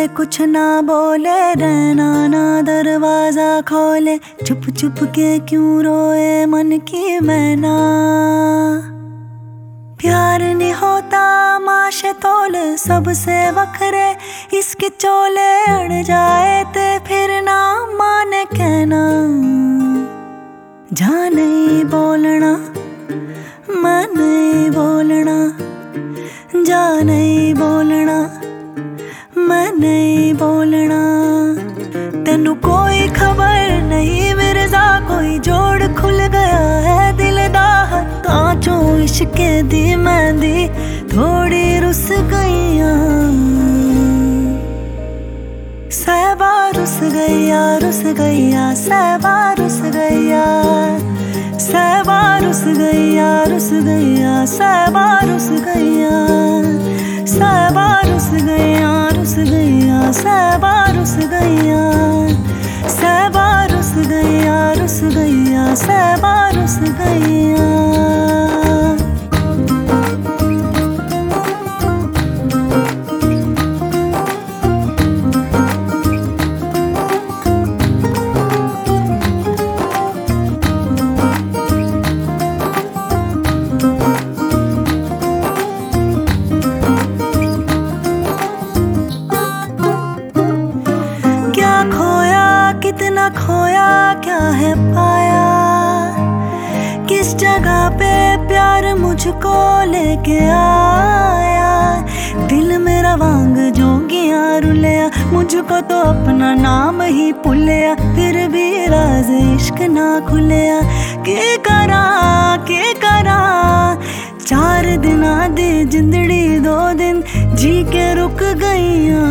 कुछ ना बोले, रहना ना दरवाजा खोले, चुप चुप के क्यों रोए मन की मैना। प्यार नहीं होता माशे तोले, सबसे वखरे इसके चोले, अड़ जाए ते फिर ना माने कहना। जा नहीं बोलना मैं नहीं बोलना, जा नहीं बोलना मैं नहीं बोलना। तेनू कोई खबर नहीं मिर्जा, कोई जोड़ खुल गया है दिल दा, हत्थां चों इश्के दी मेहंदी थोड़ी रुस गईयां। सहबा रुस गईया रुस गईया, सहबा रुस गईया, सहबा रुस गईया रुस गईया, सहबा रुस गईया, सहबा रुस गईया रुस गईया, सहबा रुस गईया, सहबा रुस गईया रुस गईया, सहबा रुस गईया। कितना खोया क्या है पाया, किस जगह पे प्यार मुझको लेके आया। दिल मेरा वांग जोगिया रुलिया, मुझको तो अपना नाम ही भुलिया, फिर भी राज इश्क ना खुलिया। के करा 4 दिन आदि जिंदड़ी 2 दिन जी के रुक गईयां।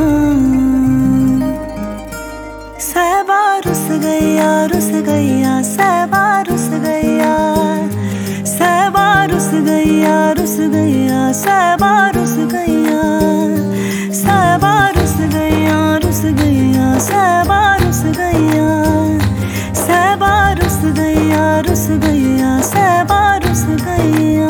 सहबा रुस गईया रुस गईया, सहबा रुस गईया, सहबा रुस गईया रुस गईया, सहबा रुस गईया, सहबा रुस गईया रुस गईया, सहबा रुस गईया, सहबा रुस गईया रुस गईया, सहबा रुस गईया।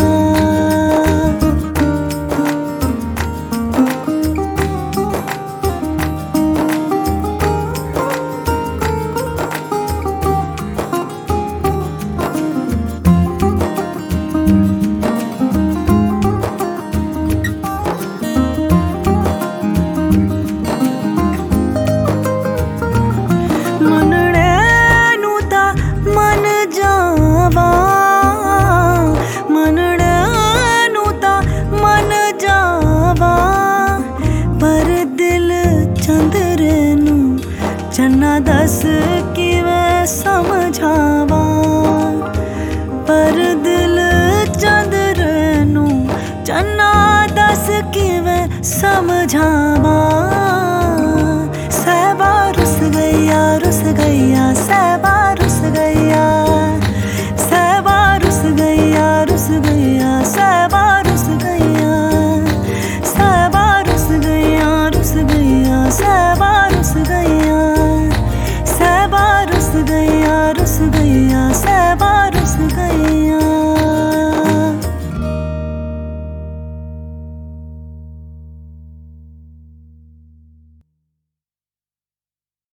चन्ना दस कि मैं समझावा, पर दिल चंद्र नू चन्ना दस कि मैं समझावा।